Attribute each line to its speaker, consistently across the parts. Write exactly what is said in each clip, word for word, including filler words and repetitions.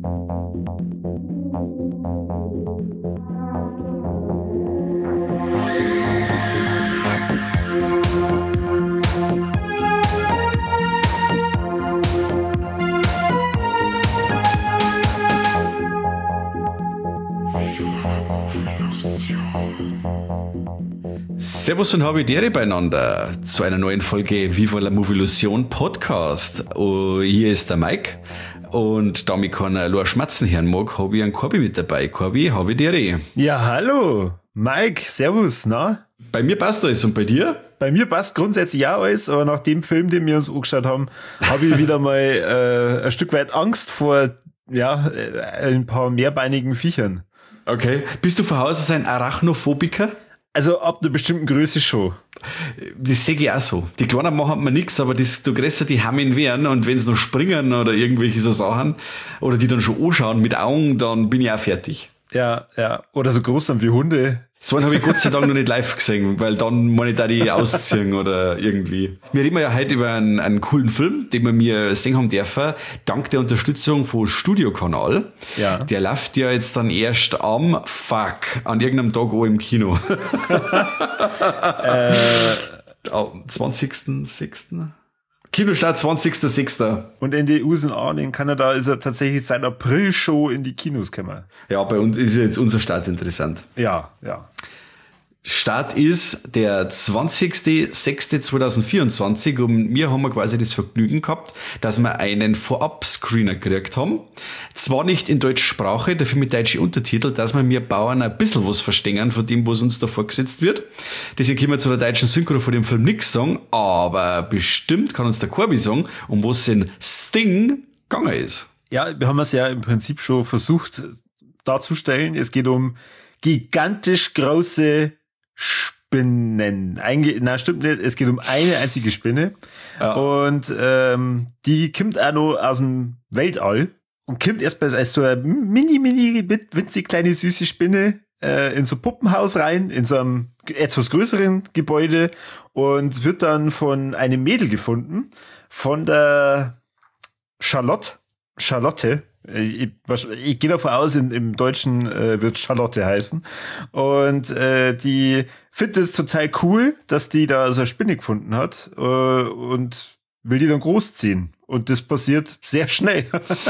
Speaker 1: Servus und Habidere beieinander zu einer neuen Folge Viva la Movilusion Podcast. Oh, hier ist der Mike und da mich keiner nur schmatzen hören mag, habe ich einen Corby mit dabei. Corby, Habidere.
Speaker 2: Ja, hallo. Mike, servus, na?
Speaker 1: Bei mir passt alles und bei dir?
Speaker 2: Bei mir passt grundsätzlich auch alles, aber nach dem Film, den wir uns angeschaut haben, habe ich wieder mal äh, ein Stück weit Angst vor ja, ein paar mehrbeinigen Viechern.
Speaker 1: Okay. Bist du von Haus aus ein Arachnophobiker?
Speaker 2: Also ab einer bestimmten Größe schon.
Speaker 1: Das sehe ich auch so. Die Kleinen machen mir nichts, aber desto größer die Hammeln werden und wenn sie noch springen oder irgendwelche so Sachen oder die dann schon anschauen mit Augen, dann bin ich auch fertig.
Speaker 2: Ja, ja. Oder so groß sind wie Hunde.
Speaker 1: So einen habe ich Gott sei Dank noch nicht live gesehen, weil dann muss ich da die ausziehen oder irgendwie. Wir reden ja heute über einen, einen coolen Film, den wir mir sehen haben dürfen, dank der Unterstützung vom Studiokanal. Ja. Der läuft ja jetzt dann erst am, fuck, an irgendeinem Tag auch im Kino. äh, zwanzigsten sechsten Kinostart zwanzigsten sechsten
Speaker 2: Und in den U S A und in Kanada ist er tatsächlich seit April schon in die Kinos gekommen.
Speaker 1: Ja, bei uns ist jetzt unser Start interessant.
Speaker 2: Ja, ja.
Speaker 1: Start ist der zwanzigsten sechsten zweitausendvierundzwanzig und wir haben quasi das Vergnügen gehabt, dass wir einen Vorab-Screener gekriegt haben. Zwar nicht in deutscher Sprache, dafür mit deutschen Untertitel, dass wir mir Bauern ein bisschen was verstehen von dem, was uns da vorgesetzt wird. Deswegen können wir zu der deutschen Synchro von dem Film nichts sagen, aber bestimmt kann uns der Corby sagen, um was in Sting gegangen ist.
Speaker 2: Ja, wir haben es ja im Prinzip schon versucht darzustellen. Es geht um gigantisch große Spinnen. Einge- Nein, stimmt nicht. Es geht um eine einzige Spinne. Ja. Und ähm, die kommt auch noch aus dem Weltall und kommt erstmal als so eine mini, mini, winzig kleine, süße Spinne äh, in so ein Puppenhaus rein, in so einem etwas größeren Gebäude und wird dann von einem Mädel gefunden, von der Charlotte. Charlotte. Ich, ich gehe davon aus, in, im Deutschen äh, wird Charlotte heißen. Und äh, die findet es total cool, dass die da so eine Spinne gefunden hat äh, und will die dann großziehen. Und das passiert sehr schnell.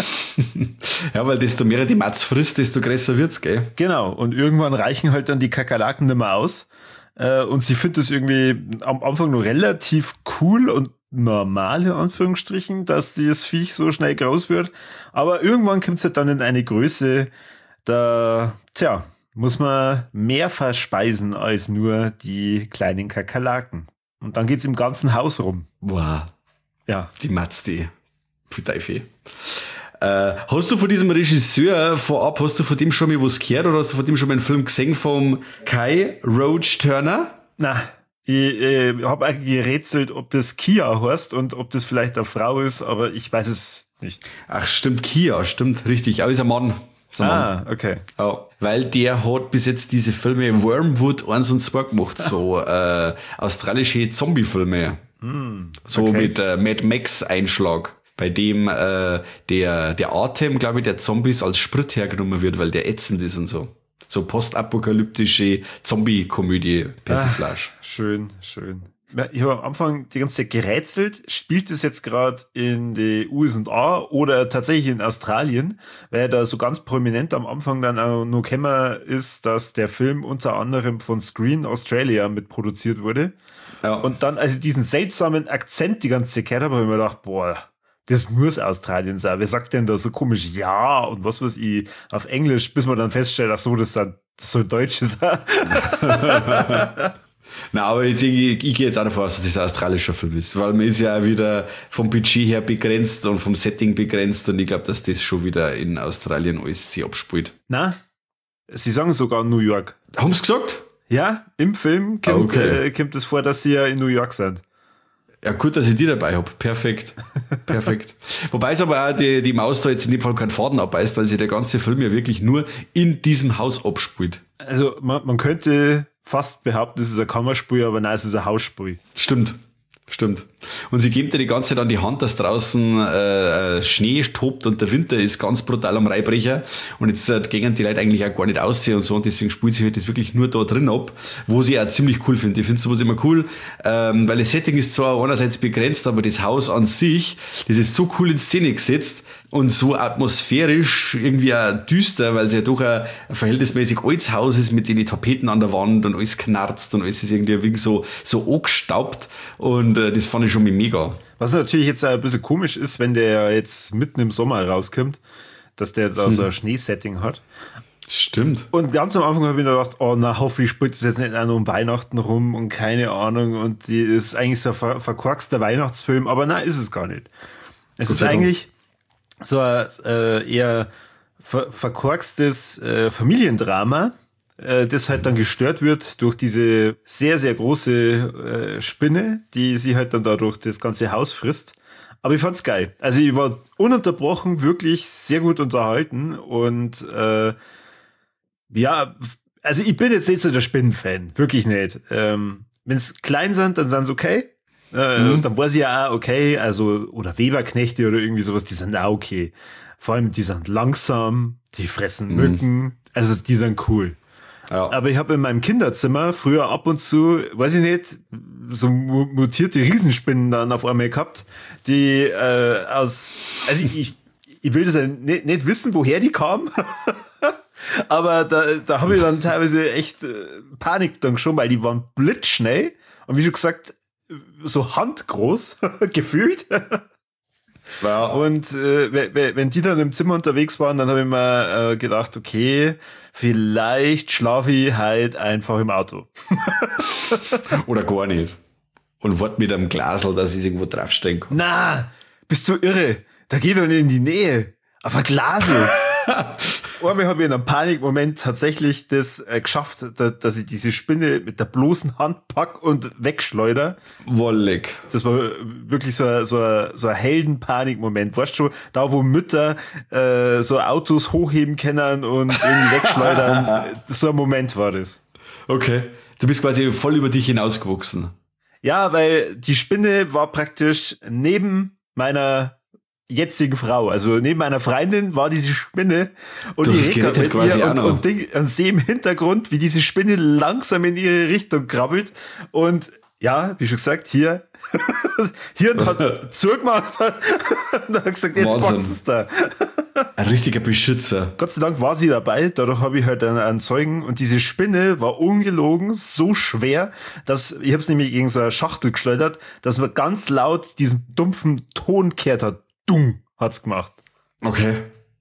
Speaker 1: Ja, weil desto mehr die Matz frisst, desto größer wird's, gell?
Speaker 2: Genau. Und irgendwann reichen halt dann die Kakerlaken nicht mehr aus. Äh, und sie findet es irgendwie am Anfang noch relativ cool und normal, in Anführungsstrichen, dass das Viech so schnell groß wird. Aber irgendwann kommt es halt dann in eine Größe, da, tja, muss man mehr verspeisen als nur die kleinen Kakerlaken. Und dann geht's im ganzen Haus rum.
Speaker 1: Wow.
Speaker 2: Ja.
Speaker 1: Die Matz, die für Teufel. Äh, hast du von diesem Regisseur vorab, hast du von dem schon mal was gehört oder hast du von dem schon mal einen Film gesehen vom Kai Roach Turner?
Speaker 2: Na, ich äh, habe eigentlich gerätselt, ob das Kia heißt und ob das vielleicht eine Frau ist, aber ich weiß es nicht.
Speaker 1: Ach, stimmt, Kia, stimmt, richtig. Aber ist ein Mann. Ist ein
Speaker 2: ah,
Speaker 1: Mann.
Speaker 2: Okay.
Speaker 1: Oh, weil der hat bis jetzt diese Filme Wormwood eins und zwei gemacht, so äh, australische Zombie-Filme. Mm, so
Speaker 2: okay.
Speaker 1: mit äh, Mad Max-Einschlag, bei dem äh, der, der Atem, glaube ich, der Zombies als Sprit hergenommen wird, weil der ätzend ist und so. So postapokalyptische Zombie-Komödie, Persiflage.
Speaker 2: Ah, schön, schön. Ich habe am Anfang die ganze Zeit gerätselt, spielt es jetzt gerade in den U S A oder tatsächlich in Australien, weil da so ganz prominent am Anfang dann auch noch gekommen ist, dass der Film unter anderem von Screen Australia mitproduziert wurde. Ja. Und dann, als ich diesen seltsamen Akzent die ganze Zeit gehört habe, habe ich mir gedacht, boah, das muss Australien sein. Wer sagt denn da so komisch ja und was weiß ich auf Englisch, bis man dann feststellt, ach so, das, das soll Deutsch sein.
Speaker 1: Na, aber jetzt, ich, ich gehe jetzt auch davon aus, dass das ein australischer Film ist, weil man ist ja auch wieder vom Budget her begrenzt und vom Setting begrenzt und ich glaube, dass das schon wieder in Australien alles sich abspielt.
Speaker 2: Na, sie sagen sogar New York.
Speaker 1: Haben sie gesagt?
Speaker 2: Ja, im Film kommt,
Speaker 1: okay.
Speaker 2: äh, kommt es vor, dass sie ja in New York sind.
Speaker 1: Ja, gut, dass ich die dabei habe. Perfekt. Perfekt. Wobei es aber auch die, die Maus da jetzt in dem Fall keinen Faden abbeißt, weil sich der ganze Film ja wirklich nur in diesem Haus abspielt.
Speaker 2: Also man, man könnte fast behaupten, es ist ein Kammerspiel, aber nein, es ist ein Hausspiel.
Speaker 1: Stimmt. Stimmt. und sie geben dir die ganze Zeit an die Hand, dass draußen äh, Schnee tobt und der Winter ist ganz brutal am Reibrecher und jetzt äh, gehen die Leute eigentlich auch gar nicht aussehen und so und deswegen spielt sich halt das wirklich nur da drin ab, wo sie auch ziemlich cool finde. Ich finde sowas immer cool, ähm, weil das Setting ist zwar einerseits begrenzt, aber das Haus an sich, das ist so cool in Szene gesetzt und so atmosphärisch irgendwie auch düster, weil es ja doch ein verhältnismäßig altes Haus ist mit den Tapeten an der Wand und alles knarzt und alles ist irgendwie ein wenig so, so angestaubt und äh, das fand ich schon mega.
Speaker 2: Was natürlich jetzt ein bisschen komisch ist, wenn der jetzt mitten im Sommer rauskommt, dass der da so ein Schneesetting hat.
Speaker 1: Stimmt.
Speaker 2: Und ganz am Anfang habe ich mir gedacht, oh na, hoffentlich spielt es jetzt nicht auch noch um Weihnachten rum und keine Ahnung und die ist eigentlich so ein ver- verkorkster Weihnachtsfilm, aber nein, ist es gar nicht. Es ist eigentlich so ein äh, eher ver- verkorkstes äh, Familiendrama, äh, das halt dann gestört wird durch diese sehr, sehr große äh, Spinne, die sie halt dann da durch das ganze Haus frisst. Aber ich fand's geil. Also ich war ununterbrochen wirklich sehr gut unterhalten und äh, ja, also ich bin jetzt nicht so der Spinnenfan, wirklich nicht. Ähm, wenn es klein sind, dann sind sie okay. Äh, mhm. Dann weiß ich ja auch, okay, also, oder Weberknechte oder irgendwie sowas, die sind auch okay. Vor allem, die sind langsam, die fressen mhm. Mücken, also die sind cool. Ja. Aber ich habe in meinem Kinderzimmer früher ab und zu, weiß ich nicht, so mutierte Riesenspinnen dann auf einmal gehabt, die äh, aus, also ich, ich, ich will das ja nicht, nicht wissen, woher die kamen. Aber da, da habe ich dann teilweise echt äh, Panik dann schon, weil die waren blitzschnell und wie schon gesagt, so handgroß gefühlt. Ja. Und äh, wenn die dann im Zimmer unterwegs waren, dann habe ich mir äh, gedacht, okay, vielleicht schlafe ich halt einfach im Auto.
Speaker 1: Oder gar nicht. Und wart mit einem Glasl, dass ich irgendwo draufstehen kann.
Speaker 2: Na, bist du irre? Da geht doch nicht in die Nähe. Auf ein Glasl. Einmal habe ich in einem Panikmoment tatsächlich das äh, geschafft, da, dass ich diese Spinne mit der bloßen Hand pack und wegschleuder.
Speaker 1: Wollig.
Speaker 2: Das war wirklich so ein, so ein, so ein Helden-Panikmoment. Weißt du schon, da wo Mütter äh, so Autos hochheben können und irgendwie wegschleudern, so ein Moment war das.
Speaker 1: Okay. Du bist quasi voll über dich hinausgewachsen.
Speaker 2: Ja, weil die Spinne war praktisch neben meiner jetzigen Frau, also neben meiner Freundin war diese Spinne und ich rede mit ihr und, und, Ding, und sehe im Hintergrund, wie diese Spinne langsam in ihre Richtung krabbelt und ja, wie schon gesagt, hier hier hat zugemacht und hat gesagt, jetzt boxt es da.
Speaker 1: Ein richtiger Beschützer.
Speaker 2: Gott sei Dank war sie dabei, dadurch habe ich halt einen, einen Zeugen und diese Spinne war ungelogen so schwer, dass, ich habe es nämlich gegen so eine Schachtel geschleudert, dass man ganz laut diesen dumpfen Ton gehört hat. Dumm hat's gemacht.
Speaker 1: Okay.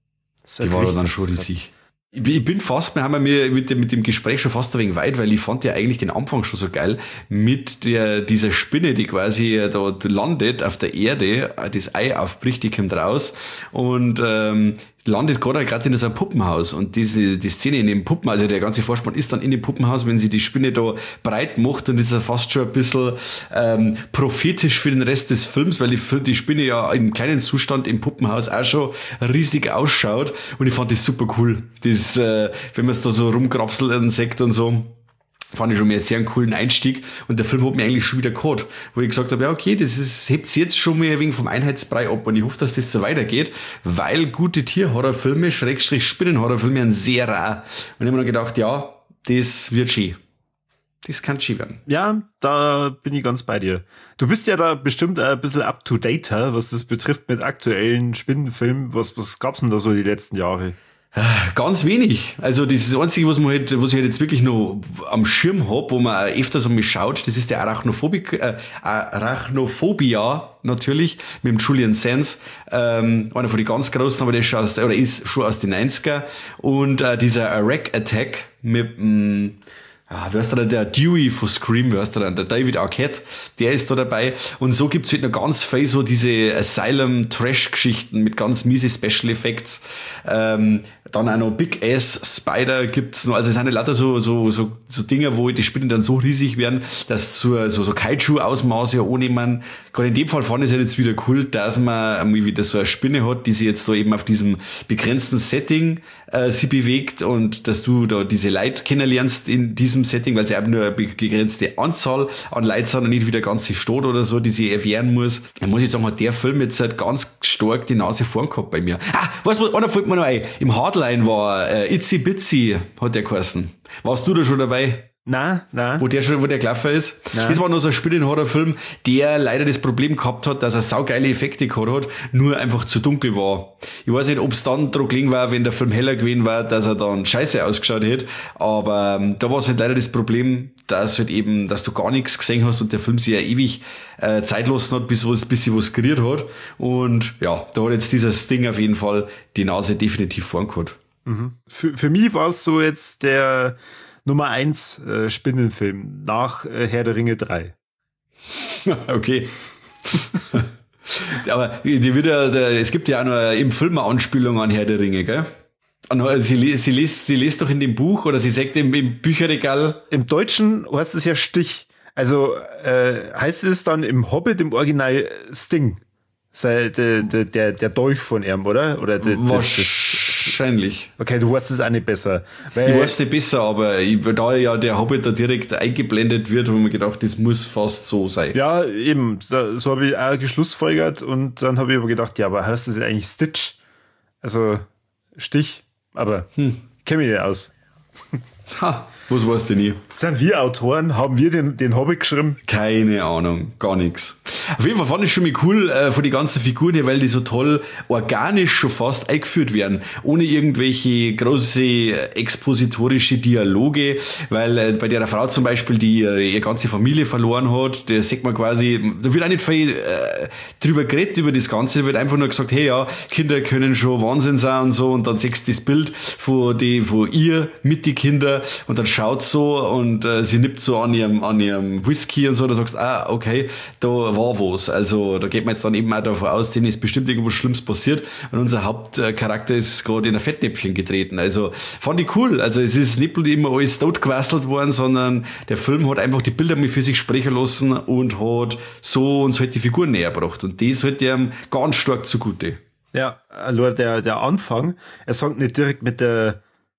Speaker 1: Die war dann schon riesig. Ich bin fast, wir haben mir mit dem, mit dem Gespräch schon fast ein wenig weit, weil ich fand ja eigentlich den Anfang schon so geil mit der, dieser Spinne, die quasi dort landet auf der Erde, das Ei aufbricht, die kommt raus und ähm, landet gerade gerade in so einem Puppenhaus und diese die Szene in dem Puppen, also der ganze Vorspann ist dann in dem Puppenhaus, wenn sie die Spinne da breit macht und das ist ja fast schon ein bisschen ähm, prophetisch für den Rest des Films, weil die, die Spinne ja im kleinen Zustand im Puppenhaus auch schon riesig ausschaut und ich fand das super cool. Das, äh, wenn man es da so rumgrapselt und sagt und so, fand ich schon mal einen sehr coolen Einstieg und der Film hat mir eigentlich schon wieder gehabt, wo ich gesagt habe, ja okay, das ist, hebt jetzt schon mal ein wenig vom Einheitsbrei ab und ich hoffe, dass das so weitergeht, weil gute Tierhorrorfilme, Schrägstrich Spinnenhorrorfilme, sind sehr rar. Und ich habe mir gedacht, ja, das wird schön. Das kann schön werden.
Speaker 2: Ja, da bin ich ganz bei dir. Du bist ja da bestimmt ein bisschen up to date, was das betrifft mit aktuellen Spinnenfilmen. Was, was gab's denn da so die letzten Jahre?
Speaker 1: Ganz wenig. Also das ist das Einzige, was man halt, was ich halt jetzt wirklich noch am Schirm hab, wo man öfters einmal schaut, das ist der Arachnophobik, äh, Arachnophobia natürlich, mit dem Julian Sands, ähm, einer von den ganz großen, aber der ist schon aus, oder ist schon aus den neunziger und äh, dieser Rack Attack mit mh, Ah, wie heißt der, der Dewey von Scream, wie heißt der, der David Arquette, der ist da dabei. Und so gibt's halt noch ganz viel so diese Asylum-Trash-Geschichten mit ganz miese Special Effects. Ähm, dann auch noch Big Ass Spider gibt's noch. Also es sind lauter so, so, so, so Dinge, wo die Spinnen dann so riesig werden, dass zur, so, so Kaiju-Ausmaße annehmen. Gerade in dem Fall fand ich es halt jetzt wieder cool, dass man einmal wieder so eine Spinne hat, die sich jetzt da eben auf diesem begrenzten Setting äh, sie bewegt und dass du da diese Leute kennenlernst in diesem Setting, weil sie eben nur eine begrenzte Anzahl an Leuten sind und nicht wieder ganze Stadt oder so, die sie erwehren muss. Dann muss ich sagen, hat der Film jetzt halt ganz stark die Nase vorn gehabt bei mir. Ah, weißt du, einer fällt mir noch ein. Im Hardline war äh, Itsy Bitsy, hat der geheißen. Warst du da schon dabei?
Speaker 2: Nein, nein.
Speaker 1: Wo der schon, wo der gelaufen ist. Nein. Das war noch so ein Spinnenhorrorfilm, der leider das Problem gehabt hat, dass er saugeile Effekte gehabt hat, nur einfach zu dunkel war. Ich weiß nicht, ob es dann dran gelegen war, wenn der Film heller gewesen war, dass er dann scheiße ausgeschaut hätte. Aber ähm, da war es halt leider das Problem, dass halt eben, dass du gar nichts gesehen hast und der Film sich ja ewig äh, Zeit lassen hat, bis, was, bis sie was kreiert hat. Und ja, da hat jetzt dieses Ding auf jeden Fall die Nase definitiv vorn gehabt.
Speaker 2: Mhm. Für, für mich war es so jetzt der Nummer eins äh, Spinnenfilm nach äh, Herr der Ringe drei.
Speaker 1: Okay. Aber die wird ja, der, es gibt ja auch noch im Film eine Anspielung an Herr der Ringe, gell? Sie, sie, liest, sie liest doch in dem Buch oder sie sagt im, im Bücherregal.
Speaker 2: Im Deutschen heißt es ja Stich. Also äh, heißt es dann im Hobbit im Original Sting. Sei, der, der, der, der Dolch von ihm, oder? oder der,
Speaker 1: Wahrscheinlich.
Speaker 2: Okay, du weißt es auch nicht besser. Weil
Speaker 1: ich weiß es nicht besser, aber ich, da ja der Hobbit da direkt eingeblendet wird, habe ich mir gedacht, das muss fast so sein.
Speaker 2: Ja, eben. Da, so habe ich auch geschlussfolgert und dann habe ich aber gedacht, ja, aber heißt das eigentlich Stitch? Also Stich, aber hm. kenne mich nicht aus.
Speaker 1: Ha, was weißt du nie?
Speaker 2: Sind wir Autoren? Haben wir den, den Hobbit geschrieben?
Speaker 1: Keine Ahnung, gar nichts. Auf jeden Fall fand ich schon mal cool äh, von den ganzen Figuren hier, weil die so toll organisch schon fast eingeführt werden, ohne irgendwelche große expositorische Dialoge, weil äh, bei der Frau zum Beispiel, die ihre, ihre ganze Familie verloren hat, der sieht man quasi, da wird auch nicht viel äh, drüber geredet über das Ganze, da wird einfach nur gesagt, hey ja, Kinder können schon Wahnsinn sein und so, und dann siehst du das Bild von, die, von ihr mit den Kindern und dann schaut so und äh, sie nippt so an ihrem, an ihrem Whisky und so, da sagst du, ah, okay, da war was. Also da geht man jetzt dann eben auch davon aus, denen ist bestimmt irgendwas Schlimmes passiert und unser Hauptcharakter ist gerade in ein Fettnäpfchen getreten. Also fand ich cool. Also es ist nicht immer alles totgewasselt worden, sondern der Film hat einfach die Bilder mit für sich sprechen lassen und hat so uns halt die Figuren näher gebracht. Und das halt ihm ganz stark zugute.
Speaker 2: Ja, also der, der Anfang, er fängt nicht direkt mit der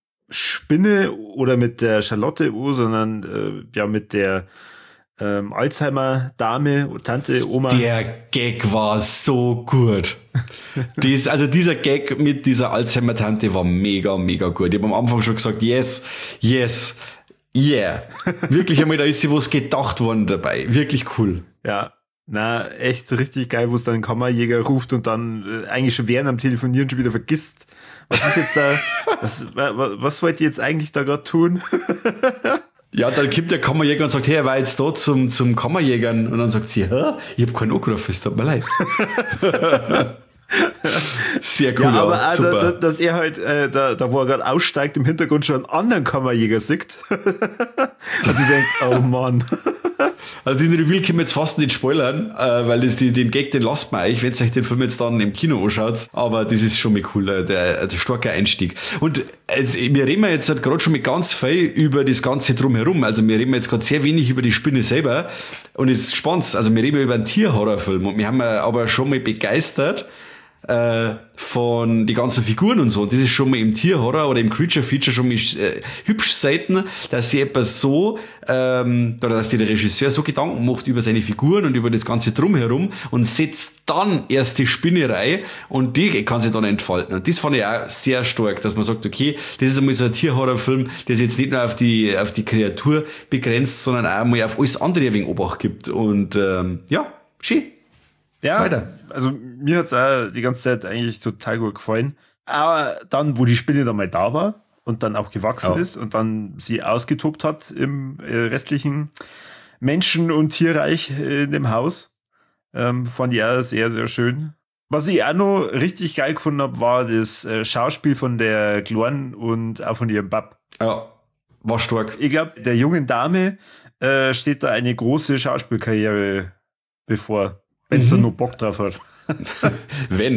Speaker 2: Spinne oder mit der Charlotte an, sondern äh, ja mit der ähm, Alzheimer-Dame, Tante, Oma.
Speaker 1: Der Gag war so gut. Dies, also dieser Gag mit dieser Alzheimer-Tante war mega, mega gut. Ich habe am Anfang schon gesagt, yes, yes, yeah. Wirklich einmal, da ist sie was gedacht worden dabei. Wirklich cool.
Speaker 2: Ja, na, echt richtig geil, wo es dann einen Kammerjäger ruft und dann äh, eigentlich schon während am Telefonieren schon wieder vergisst. Was ist jetzt da, was, was, was wollt ihr jetzt eigentlich da gerade tun?
Speaker 1: Ja, dann kommt der Kammerjäger und sagt, hey, er war jetzt da zum, zum Kammerjägern. Und dann sagt sie, hä? Ich habe keinen angerufen, es tut mir leid. Sehr cool,
Speaker 2: ja, aber
Speaker 1: ja,
Speaker 2: also,
Speaker 1: super.
Speaker 2: dass, dass er halt, äh, da, da wo er gerade aussteigt, im Hintergrund schon einen anderen Kammerjäger sieht. Also ich denke, oh Mann.
Speaker 1: Also den Reveal können wir jetzt fast nicht spoilern, äh, weil das die, den Gag, den lasst man euch, wenn ihr euch den Film jetzt dann im Kino anschaut. Aber das ist schon mal cool, äh, der, der starke Einstieg. Und jetzt, wir reden jetzt halt gerade schon mit ganz viel über das Ganze drumherum. Also wir reden jetzt gerade sehr wenig über die Spinne selber. Und jetzt gespannt, also wir reden über einen Tierhorrorfilm. Und wir haben aber schon mal begeistert äh, von die ganzen Figuren und so. Und das ist schon mal im Tierhorror oder im Creature-Feature schon mal äh, hübsch selten, dass sie etwas so, ähm, oder dass der Regisseur so Gedanken macht über seine Figuren und über das Ganze drumherum und setzt dann erst die Spinnerei und die kann sich dann entfalten. Und das fand ich auch sehr stark, dass man sagt, okay, das ist einmal so ein Tierhorrorfilm, der sich jetzt nicht nur auf die, auf die Kreatur begrenzt, sondern auch mal auf alles andere ein wenig Obacht gibt. Und ähm, ja, schön.
Speaker 2: Ja,
Speaker 1: weiter.
Speaker 2: Also mir hat's auch die ganze Zeit eigentlich total gut gefallen. Aber dann, wo die Spinne dann mal da war und dann auch gewachsen ja. ist und dann sie ausgetobt hat im äh, restlichen Menschen- und Tierreich in dem Haus, ähm, fand ich auch sehr, sehr schön. Was ich auch noch richtig geil gefunden habe, war das äh, Schauspiel von der Glorn und auch von ihrem Bab.
Speaker 1: Ja, war stark.
Speaker 2: Ich glaube, der jungen Dame äh, steht da eine große Schauspielkarriere bevor. Wenn es mhm. da nur Bock drauf hat.
Speaker 1: Wenn.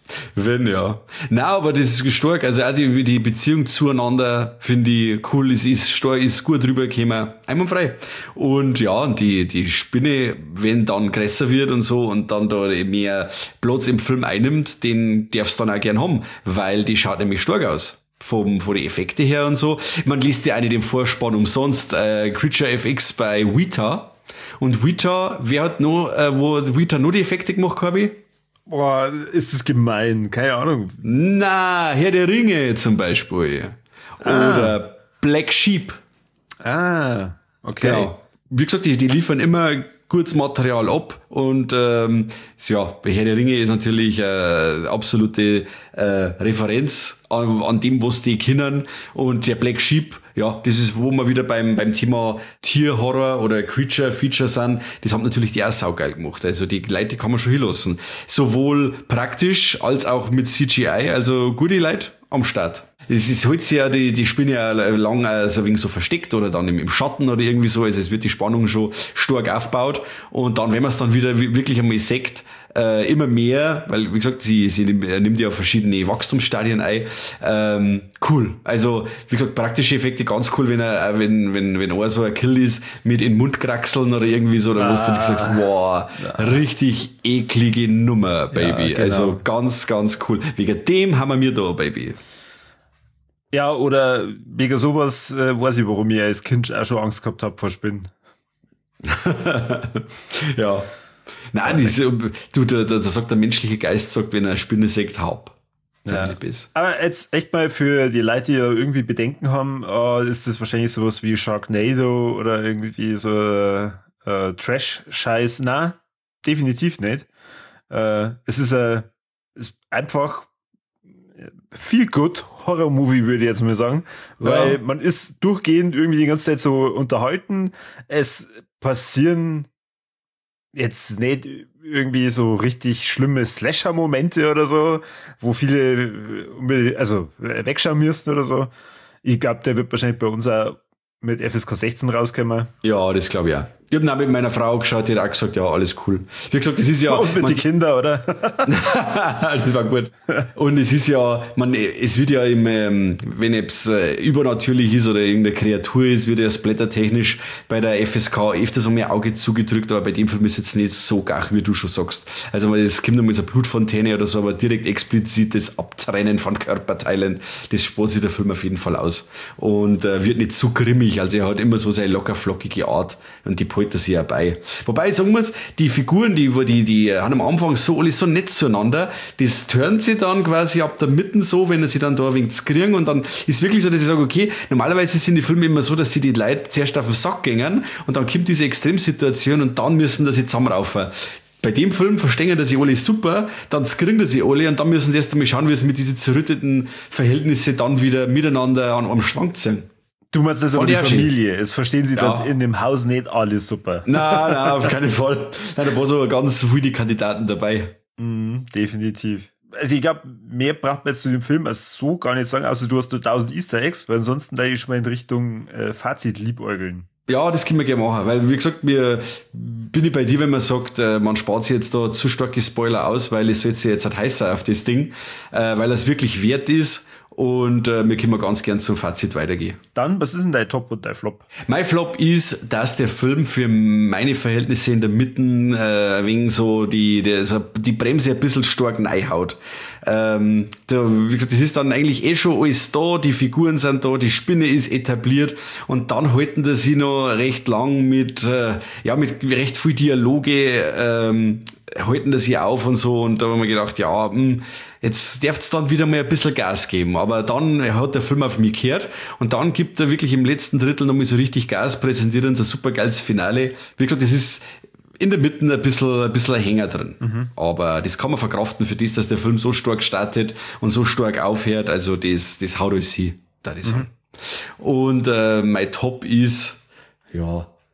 Speaker 1: Wenn, ja. Nein, aber das ist stark. Also auch die, die Beziehung zueinander finde ich cool. Es ist stark, ist gut rübergekommen. Einwandfrei. Und ja, und die, die Spinne, wenn dann größer wird und so und dann da mehr Platz im Film einnimmt, den darfst du dann auch gern haben, weil die schaut nämlich stark aus. Vom, von den Effekten her und so. Man liest ja auch nicht im Vorspann umsonst, äh, Creature F X bei Weta. Und Weta, wer hat noch, äh, wo Weta nur die Effekte gemacht, Corby?
Speaker 2: Boah, ist das gemein. Keine Ahnung.
Speaker 1: Na, Herr der Ringe zum Beispiel.
Speaker 2: Ah.
Speaker 1: Oder Black Sheep.
Speaker 2: Ah, okay.
Speaker 1: Genau. Wie gesagt, die, die liefern immer gutes Material ab. Und ähm, ja, bei Herr der Ringe ist natürlich äh, absolute äh, Referenz an, an dem, was die kennen. Und der Black Sheep, ja, das ist, wo wir wieder beim, beim Thema Tierhorror oder Creature-Feature sind. Das haben natürlich die auch saugeil gemacht. Also die Leute kann man schon hinlassen. Sowohl praktisch als auch mit C G I. Also gute Leute am Start. Es ist halt sehr, die, die Spinne ja lang äh, so ein wenig so versteckt oder dann im, im Schatten oder irgendwie so. Also es wird die Spannung schon stark aufgebaut. Und dann, wenn man es dann wieder wirklich einmal sagt, äh, immer mehr, weil, wie gesagt, sie, sie nimmt ja verschiedene Wachstumsstadien ein. Ähm, cool. Also, wie gesagt, praktische Effekte ganz cool, wenn er, wenn, wenn, wenn er so ein Kill ist, mit in den Mund kraxeln oder irgendwie so, dann musst du nicht sagst, wow, richtig eklige Nummer, Baby. Ja, genau. Also, ganz, ganz cool. Wegen dem haben wir mir da, Baby.
Speaker 2: Ja, oder wegen sowas, äh, weiß ich, warum ich als Kind auch schon Angst gehabt habe vor Spinnen.
Speaker 1: Ja. Nein, diese, du, da, da sagt der menschliche Geist, sagt, wenn er eine Spinne sagt, haup.
Speaker 2: Ja. Aber jetzt echt mal für die Leute, die ja irgendwie Bedenken haben, äh, ist das wahrscheinlich sowas wie Sharknado oder irgendwie so äh, Trash-Scheiß. Nein, definitiv nicht. Äh, es ist, äh, ist einfach viel gut Horror-Movie, würde ich jetzt mal sagen, weil ja. Man ist durchgehend irgendwie die ganze Zeit so unterhalten. Es passieren jetzt nicht irgendwie so richtig schlimme Slasher-Momente oder so, wo viele also wegschauen müssen oder so. Ich glaube, der wird wahrscheinlich bei uns auch mit F S K sechzehn rauskommen.
Speaker 1: Ja, das glaube ich auch. Ich habe mit meiner Frau geschaut, die hat auch gesagt, ja, alles cool. Wie gesagt, das ist ja...
Speaker 2: Und mit den Kindern, oder?
Speaker 1: Das war gut. Und es ist ja, man, es wird ja im, ähm, wenn es äh, übernatürlich ist oder irgendeine Kreatur ist, wird ja splattertechnisch bei der F S K öfters einmal Auge zugedrückt, aber bei dem Film ist jetzt nicht so gach, wie du schon sagst. Also es kommt einmal so eine Blutfontäne oder so, aber direkt explizites Abtrennen von Körperteilen, das spart sich der Film auf jeden Fall aus. Und äh, wird nicht zu grimmig, also er hat immer so seine locker flockige Art und die hält er sich auch bei. Wobei ich sagen muss, die Figuren, die, die, die haben am Anfang so alle so nett zueinander, das turnt sie dann quasi ab der Mitte so, wenn sie dann da ein wenig kriegen und dann ist wirklich so, dass ich sage, okay, normalerweise sind die Filme immer so, dass sie die Leute zuerst auf den Sack gehen und dann kommt diese Extremsituation und dann müssen sie zusammenraufen. Bei dem Film verstehen das sie alle super, dann kriegen sie alle und dann müssen sie erst einmal schauen, wie sie mit diesen zerrütteten Verhältnissen dann wieder miteinander an einem Schwank sind.
Speaker 2: Du meinst das aber die Familie. Es verstehen sie ja. Dann in dem Haus nicht alle super.
Speaker 1: Nein, nein, auf keinen Fall. Nein, da waren so ganz viele Kandidaten dabei.
Speaker 2: Mm, definitiv. Also ich glaube, mehr braucht man jetzt zu dem Film als so gar nicht sagen, außer du hast nur tausend Easter Eggs, weil ansonsten da ich schon mal in Richtung äh, Fazit liebäugeln.
Speaker 1: Ja, das können wir gerne machen, weil wie gesagt, mir bin ich bei dir, wenn man sagt, äh, man spart sich jetzt da zu starke Spoiler aus, weil es soll sich jetzt halt heiß sein auf das Ding, äh, weil es wirklich wert ist. Und äh, wir können ganz gern zum Fazit weitergehen.
Speaker 2: Dann, was ist denn dein Top und dein Flop?
Speaker 1: Mein Flop ist, dass der Film für meine Verhältnisse in der Mitte äh, wegen so die, die, so die Bremse ein bisschen stark reinhaut. Ähm, da, wie gesagt, das ist dann eigentlich eh schon alles da, die Figuren sind da, die Spinne ist etabliert und dann halten die sich noch recht lang mit, äh, ja, mit recht viel Dialoge, ähm, halten das hier auf und so und da haben wir gedacht, ja, mh, jetzt darf es dann wieder mal ein bisschen Gas geben, aber dann hat der Film auf mich gehört und dann gibt er wirklich im letzten Drittel nochmal so richtig Gas, präsentiert uns ein super geiles Finale. Wie gesagt, das ist in der Mitte ein bisschen, ein bisschen ein Hänger drin. Mhm. Aber das kann man verkraften für das, dass der Film so stark startet und so stark aufhört, also das, das haut alles hin, da ich sagen. Mhm. Und äh, mein Top ist, ja,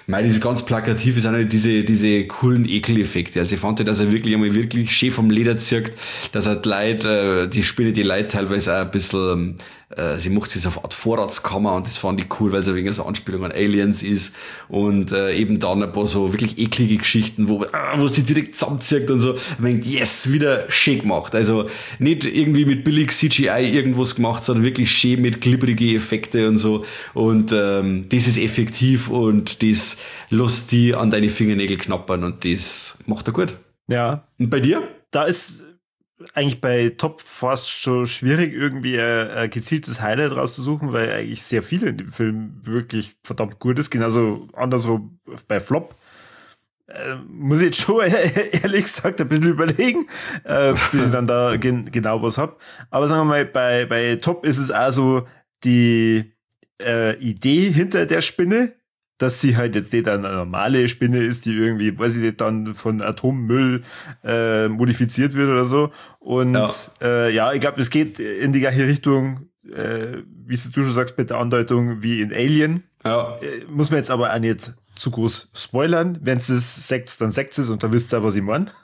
Speaker 1: Mei, diese ganz plakativ sind halt diese, diese coolen Ekeleffekte. Also ich fand ja, dass er wirklich einmal wirklich schön vom Leder zirkt, dass er die Leute, äh, die Spinne, die Leute teilweise auch ein bisschen, äh, sie macht sich so auf Art Vorratskammer und das fand ich cool, weil es ein wenig so eine Anspielung an Aliens ist und äh, eben dann ein paar so wirklich eklige Geschichten, wo, ah, wo es die direkt zusammenzirkt und so. Ich meine, yes, wieder schön gemacht. Also nicht irgendwie mit billig C G I irgendwas gemacht, sondern wirklich schön mit glibberige Effekte und so. Und ähm, das ist effektiv und das lässt die an deine Fingernägel knappern und das macht er gut.
Speaker 2: Ja.
Speaker 1: Und bei dir?
Speaker 2: Da ist eigentlich bei Top fast schon schwierig, irgendwie ein, ein gezieltes Highlight rauszusuchen, weil eigentlich sehr viel in dem Film wirklich verdammt gut ist. Genauso andersrum bei Flop. Äh, muss ich jetzt schon ehrlich gesagt ein bisschen überlegen, äh, bis ich dann da gen- genau was hab. Aber sagen wir mal, bei, bei Top ist es also die äh, Idee hinter der Spinne, dass sie halt jetzt nicht eine normale Spinne ist, die irgendwie, weiß ich nicht, dann von Atommüll äh, modifiziert wird oder so. Und ja, äh, ja ich glaube, es geht in die gleiche Richtung, äh, wie du schon sagst, mit der Andeutung wie in Alien.
Speaker 1: Ja.
Speaker 2: Äh, muss man jetzt aber auch nicht zu groß spoilern. Wenn es sagt, dann sagt es und dann wisst ihr, was ich meine.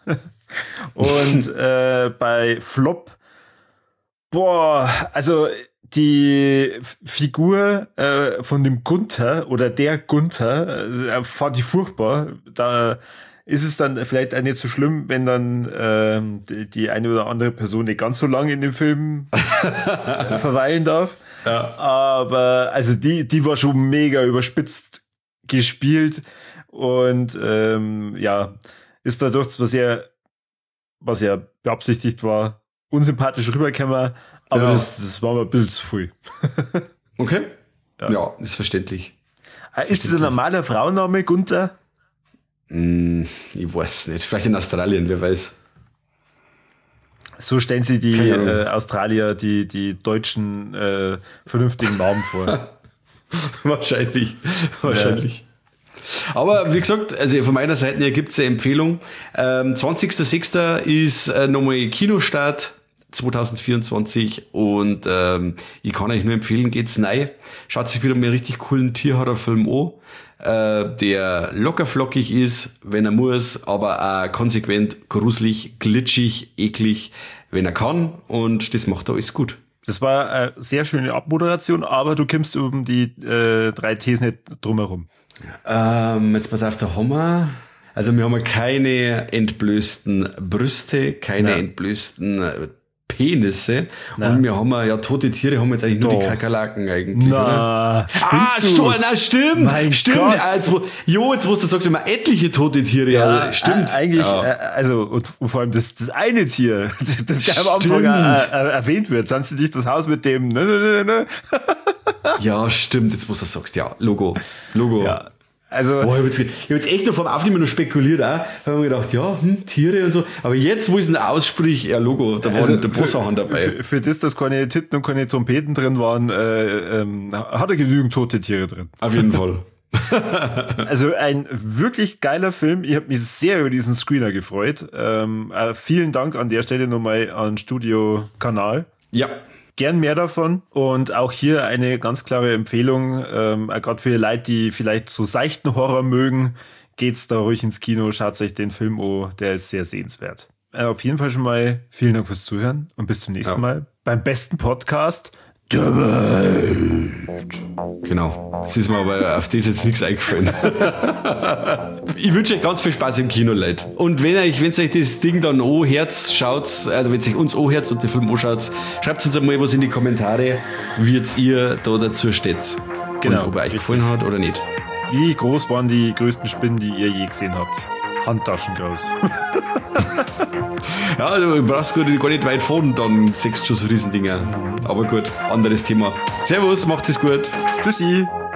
Speaker 2: Und äh, bei Flop, boah, also die F- Figur äh, von dem Gunther oder der Gunther äh, fand ich furchtbar. Da ist es dann vielleicht auch nicht so schlimm, wenn dann ähm, die, die eine oder andere Person nicht ganz so lange in dem Film äh, verweilen darf.
Speaker 1: Ja.
Speaker 2: Aber also die, die war schon mega überspitzt gespielt und ähm, ja, ist dadurch zwar sehr, was ja beabsichtigt war, unsympathisch rübergekommen, aber ja. das, das war mir ein bisschen zu viel.
Speaker 1: Okay.
Speaker 2: Ja,
Speaker 1: ja, ist verständlich.
Speaker 2: Ist das ein normaler Frauenname, Gunther?
Speaker 1: Mm, ich weiß nicht. Vielleicht in Australien, wer weiß.
Speaker 2: So stellen sie die äh, Australier die, die deutschen äh, vernünftigen Namen vor.
Speaker 1: Wahrscheinlich. Wahrscheinlich. Ja. Aber wie gesagt, also von meiner Seite her gibt es eine Empfehlung. Ähm, zwanzigster sechster ist äh, nochmal Kinostart zwanzig vierundzwanzig und ähm, ich kann euch nur empfehlen, geht's rein. Schaut sich wieder mal einen richtig coolen Tierhorrorfilm an, äh, der locker flockig ist, wenn er muss, aber auch konsequent, gruselig, glitschig, eklig, wenn er kann, und das macht er alles gut.
Speaker 2: Das war eine sehr schöne Abmoderation, aber du kommst um die äh, drei Ts nicht drumherum.
Speaker 1: Ähm, jetzt pass auf, da haben wir, also wir haben keine entblößten Brüste, keine Nein. entblößten Penisse. Nein. Und wir haben ja tote Tiere, haben jetzt eigentlich nur Doch. die Kakerlaken eigentlich,
Speaker 2: na,
Speaker 1: oder? Ah, sto- na, stimmt,
Speaker 2: mein
Speaker 1: stimmt.
Speaker 2: Gott.
Speaker 1: Also, jo, jetzt wo du sagst, immer etliche tote Tiere, ja, ja stimmt.
Speaker 2: Äh, eigentlich, ja. Äh, also, und vor allem das, das eine Tier, das der am Anfang äh, erwähnt wird, sonst nicht das Haus mit dem, ne, ne, ne, ne.
Speaker 1: Ja, stimmt, jetzt wo du sagst, ja, Logo, Logo.
Speaker 2: Ja. Also,
Speaker 1: boah, ich habe jetzt, hab jetzt echt noch vom Aufnehmen noch spekuliert, auch. Habe mir gedacht, ja, hm, Tiere und so. Aber jetzt, wo ich es aussprich, ja, Logo, da waren also ein paar Sachen dabei.
Speaker 2: Für, für das, dass keine Titten und keine Trompeten drin waren, äh, ähm, hat er genügend tote Tiere drin.
Speaker 1: Auf jeden Fall.
Speaker 2: Also ein wirklich geiler Film. Ich habe mich sehr über diesen Screener gefreut. Ähm, äh, vielen Dank an der Stelle nochmal an Studio Kanal.
Speaker 1: Ja.
Speaker 2: Gern mehr davon, und auch hier eine ganz klare Empfehlung, ähm, gerade für Leute, die vielleicht so seichten Horror mögen, geht's da ruhig ins Kino, schaut euch den Film an, der ist sehr sehenswert. Äh, auf jeden Fall schon mal vielen Dank fürs Zuhören und bis zum nächsten ja. Mal beim besten Podcast der Welt.
Speaker 1: Genau, jetzt ist mir aber auf das jetzt nichts eingefallen. Ich wünsche euch ganz viel Spaß im Kino, Leute. Und wenn euch, wenn euch das Ding dann anhört, schaut, also wenn ihr uns anhört und den Film anschaut, schreibt uns einmal was in die Kommentare, wie jetzt ihr da dazu steht. Genau. Und ob er euch richtig gefallen hat oder nicht.
Speaker 2: Wie groß waren die größten Spinnen, die ihr je gesehen habt? Handtaschen groß.
Speaker 1: Ja, also du brauchst gar nicht, gar nicht weit fahren, dann siehst du schon so Riesendinger. Aber gut, anderes Thema. Servus, macht es gut.
Speaker 2: Tschüssi.